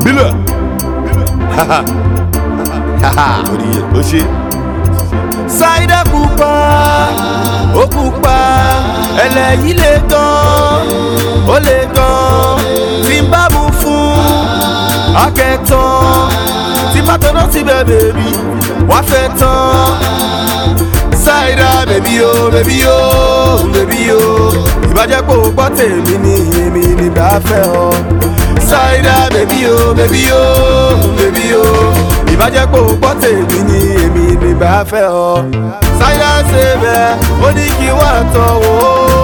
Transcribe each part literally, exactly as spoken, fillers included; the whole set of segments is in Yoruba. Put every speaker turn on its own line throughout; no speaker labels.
Miller. Haha. Haha. Ó ṣe. Saida pupa, ó pupa, ẹlẹ́yìí lè gan, ó lè gan, tí n bá mú fún akẹ́tàn, tí bá tọ́nà síbẹ̀ bèbí, wá fẹ́ tán. Saida bèbí o, bèbí o, bèbí o, ìbàjẹ́ kò gbọ́ tèmi ni èmi ni bá fẹ́ ọ. Saida bèbí o, bèbí o, bèbí o, ìbàjẹ́ kò gbọ́ tèmi ni èmi ni bá fẹ́ ọ. Saida ṣe bẹ́ẹ̀ ó ní kí wá tán wò ó.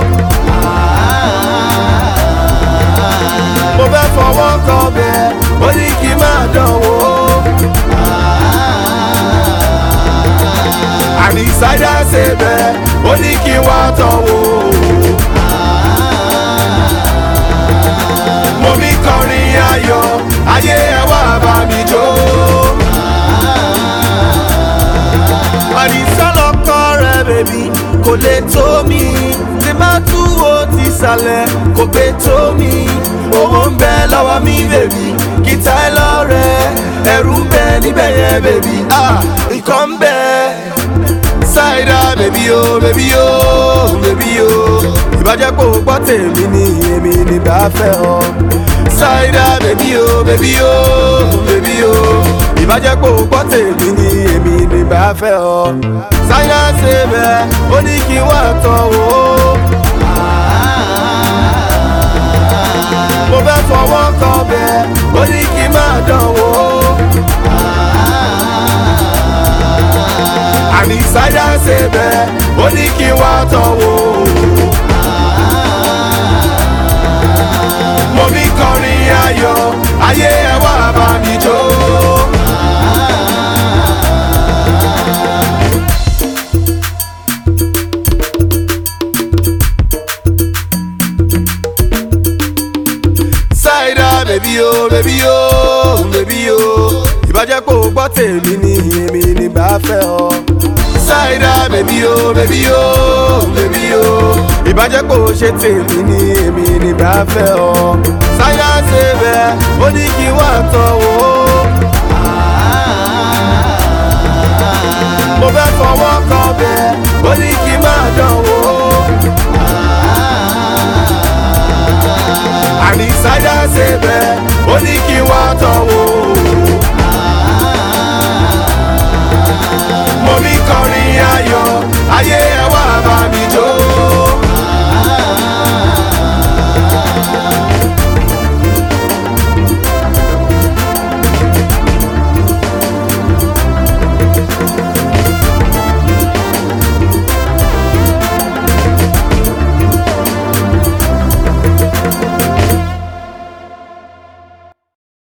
Mo fẹ́ fọwọ́ kan bẹ́ẹ̀ ó ní kí má dán wò ó. Àní Saida ṣe bẹ́ẹ̀ ó ní kí wá tán wò ó. Mo mi kọrin ayọ̀ ayé ẹ wá bá mi jó. Àdìsá lọkọ rẹ bèbí kò lè tó mi, tí má túwó ti sàlẹ̀ kò gbé tó mi. Owó ń bẹ lọ́wọ́ mi bèbí, kìtà ẹ lọ́rẹ̀, ẹ̀rù ń bẹ níbẹ̀ yẹn bèbí, nǹkan ń bẹ. Saida bèbí o, bèbí o, bèbí o, ìbàjẹ́ kò gbọ́ tèmi ni èmi ni bá fẹ́ ọ. Saida bèbí o, bèbí o, bèbí o, ìbàjẹ́ kò gbọ́ tèmi ni èmi ni bá fẹ́ ọ. Saida ṣe bẹ́ẹ̀ ó ní kí wá tán wò ó. Mo fẹ́ fọwọ́ kan bẹ́ẹ̀ ó ní kí má dán wò ó. Àní Saida ṣe bẹ́ẹ̀ ó ní kí wá tán wò ó. Mo mi kọrin ayọ̀ ayé ẹ wá bá mi jó. Saida bèbí o, bèbí o, bèbí o, ìbàjẹ́ kò gbọ́ tèmi ni èmi ni bá fẹ́ ọ. Saida bèbí o, bèbí o, bèbí o, ìbàjẹ́ kò ṣe tèmi ni èmi ni bá fẹ́ ọ. Saida ṣe bẹ́ẹ̀ ó ní kí wá tán wò ó. Mo fẹ́ fọwọ́ kan bẹ́ẹ̀ ó ní kí má dán wò ó. Àní Saida ṣe bẹ́ẹ̀ ó ní kí wá tán wò ó. Mo mi kọrin ayọ̀ ayé